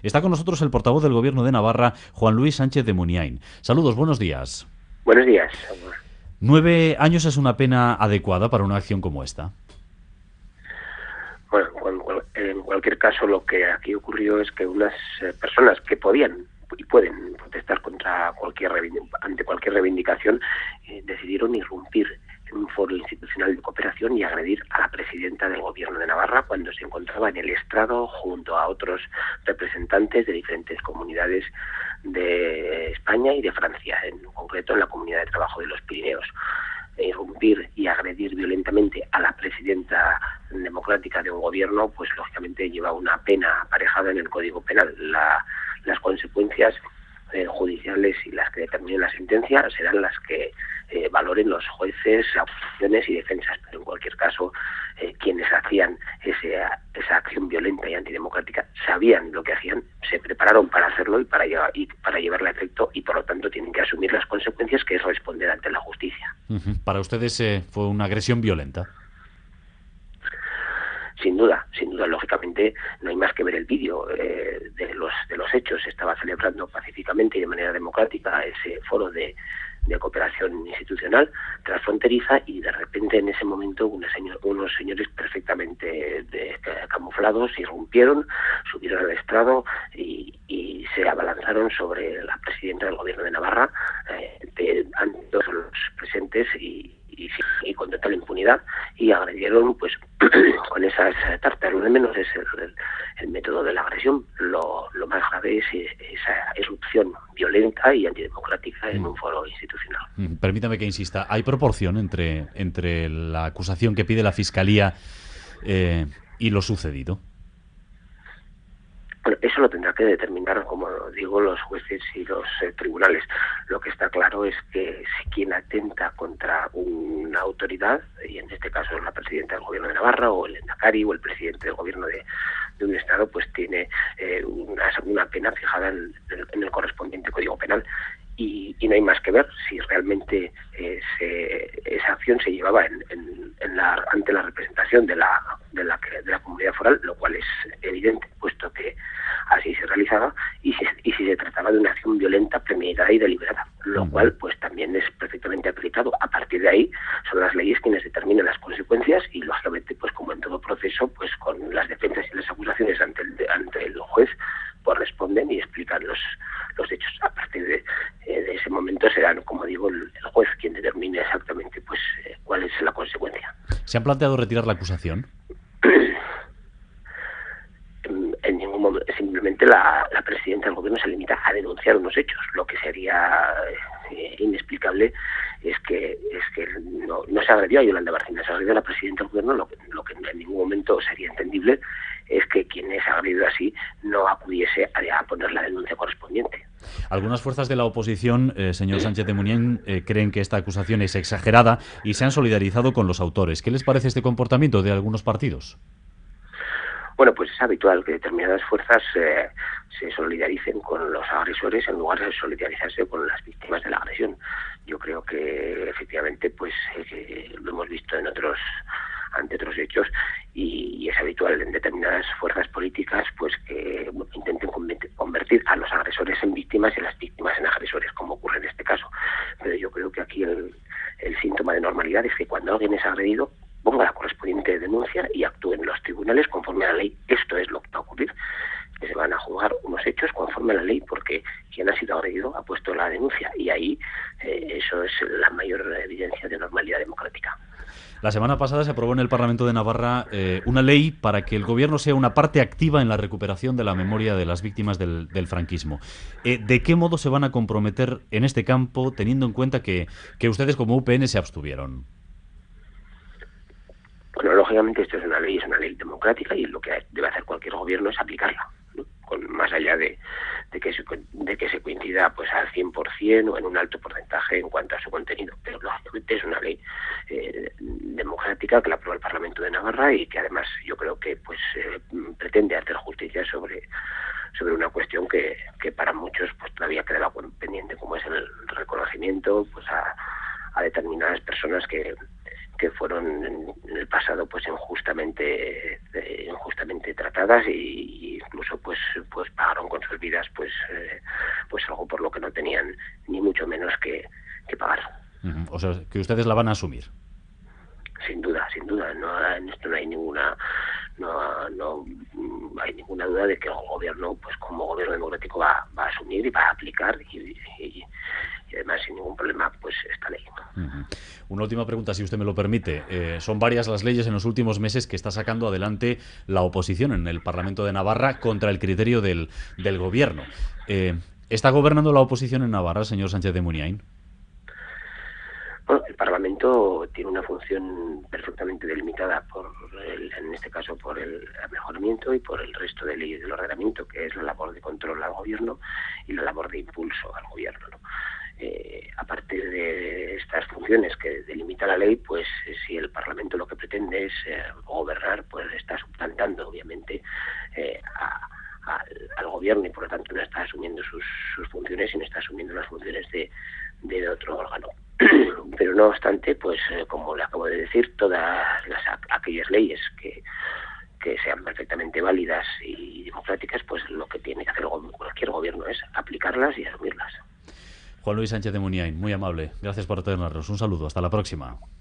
Está con nosotros el portavoz del Gobierno de Navarra, Juan Luis Sánchez de Muniain. Saludos, buenos días. Buenos días. 9 años es una pena adecuada para una acción como esta. Bueno, en cualquier caso, lo que aquí ocurrió es que unas personas que podían y pueden protestar ante cualquier reivindicación decidieron irrumpir en un foro institucional de cooperación y agredir a la presidenta del Gobierno de Navarra cuando se encontraba en el estrado junto a otros representantes de diferentes comunidades de España y de Francia, en concreto en la Comunidad de Trabajo de los Pirineos. Irrumpir y agredir violentamente a la presidenta democrática de un gobierno, pues lógicamente lleva una pena aparejada en el Código Penal. Las consecuencias judiciales y las que determinen la sentencia serán las que valoren los jueces, acusaciones y defensas, pero en cualquier caso quienes hacían esa acción violenta y antidemocrática sabían lo que hacían, se prepararon para hacerlo y para llevarla a efecto, y por lo tanto tienen que asumir las consecuencias, que es responder ante la justicia. Para ustedes fue una agresión violenta. Sin duda, lógicamente no hay más que ver el vídeo de los hechos. Se estaba celebrando pacíficamente y de manera democrática ese foro de cooperación institucional transfronteriza, y de repente en ese momento unos señores perfectamente camuflados irrumpieron, subieron al estrado y se abalanzaron sobre la presidenta del Gobierno de Navarra ante todos los presentes y con total impunidad, y agredieron pues con esas tartas. Lo menos es el método de la agresión. Lo más grave es esa erupción violenta y antidemocrática en un foro institucional. Permítame que insista, ¿hay proporción entre la acusación que pide la Fiscalía y lo sucedido? Bueno, eso lo tendrá que determinar, como digo, los jueces y los tribunales. Lo que está claro es que si quien atenta contra una autoridad, y en este caso es la presidenta del Gobierno de Navarra, o el Endacari, o el presidente del Gobierno de un Estado, pues tiene una pena fijada en el correspondiente Código Penal. Y no hay más que ver si realmente esa acción se llevaba ante la representación de la comunidad foral, lo cual es evidente, puesto que así se realizaba, y si se trataba de una acción violenta, premeditada y deliberada, lo cual pues también es perfectamente aplicado. A partir de ahí son las leyes quienes determinan las consecuencias, y lógicamente pues como en todo proceso, pues con las defensas y las acusaciones ante el juez pues responden y explican los hechos. A partir de ese momento será, como digo, el juez quien determine exactamente pues cuál es la consecuencia. ¿Se han planteado retirar la acusación? En ningún momento. Simplemente la presidenta del Gobierno se limita a denunciar unos hechos. Lo que sería inexplicable es que no se agredió a Yolanda Bárcena, se agredió a la presidenta del Gobierno. Lo que en ningún momento sería entendible es que quien es agredido así no acudiese a poner la denuncia correspondiente. Algunas fuerzas de la oposición, señor Sánchez de Muniain, creen que esta acusación es exagerada y se han solidarizado con los autores. ¿Qué les parece este comportamiento de algunos partidos? Bueno, pues es habitual que determinadas fuerzas se solidaricen con los agresores en lugar de solidarizarse con las víctimas de la agresión. Yo creo que efectivamente pues lo hemos visto ante otros hechos, y es habitual en determinadas fuerzas políticas pues que intenten convertir a los agresores en víctimas y a las víctimas en agresores, como ocurre en este caso. Pero yo creo que aquí el síntoma de normalidad es que cuando alguien es agredido, ponga la correspondiente denuncia y actúen los tribunales conforme a la ley. Esto es lo que va a ocurrir, que se van a juzgar unos hechos conforme a la ley, porque quien ha sido agredido ha puesto la denuncia, y ahí eso es la mayor evidencia de normalidad democrática. La semana pasada se aprobó en el Parlamento de Navarra una ley para que el Gobierno sea una parte activa en la recuperación de la memoria de las víctimas del franquismo. ¿De qué modo se van a comprometer en este campo, teniendo en cuenta que ustedes como UPN se abstuvieron? Bueno, lógicamente esto es una ley democrática, y lo que debe hacer cualquier gobierno es aplicarla, ¿no? Más allá de que se coincida pues al 100% o en un alto porcentaje en cuanto a su contenido. Pero lógicamente es una ley democrática que la aprueba el Parlamento de Navarra, y que además yo creo que pues pretende hacer justicia sobre una cuestión que para muchos pues todavía queda pendiente, como es el reconocimiento pues a determinadas personas que fueron en el pasado pues injustamente tratadas, y incluso pues pagaron con sus vidas pues algo por lo que no tenían ni mucho menos que pagar. O sea, que ustedes la van a asumir. Sin duda, en esto no hay ninguna duda de que el gobierno, pues como gobierno democrático, va a asumir y va a aplicar y además sin ningún problema pues esta ley. Una última pregunta, si usted me lo permite. Son varias las leyes en los últimos meses que está sacando adelante la oposición en el Parlamento de Navarra contra el criterio del gobierno. ¿Está gobernando la oposición en Navarra, señor Sánchez de Muniain? Bueno, el Parlamento tiene una función perfectamente delimitada en este caso por el mejoramiento y por el resto de leyes del ordenamiento, que es la labor de control al gobierno y la labor de impulso al gobierno, ¿no? A partir de estas funciones que delimita la ley, pues si el Parlamento lo que pretende es gobernar, pues está suplantando obviamente al gobierno y por lo tanto no está asumiendo sus funciones, sino está asumiendo las funciones de otro órgano. Pero no obstante, pues como le acabo de decir, todas aquellas leyes que sean perfectamente válidas y democráticas, pues lo que tiene que hacer cualquier gobierno es aplicarlas y asumirlas. Juan Luis Sánchez de Muniain, muy amable. Gracias por atendernos. Un saludo. Hasta la próxima.